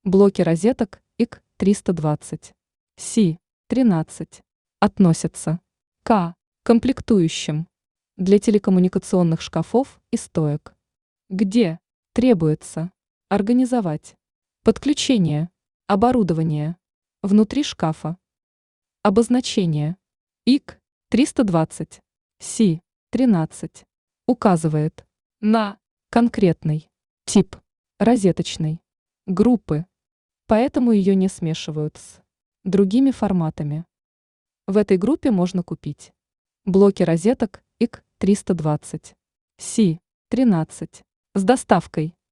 Блоки розеток IC320, C13 относятся к комплектующим для телекоммуникационных шкафов и стоек, где требуется организовать подключение оборудования внутри шкафа. Обозначение IC320, C13 указывает на конкретный тип розеточной группы, поэтому ее не смешивают с другими форматами. В этой группе можно купить блоки розеток IC320, C13 с доставкой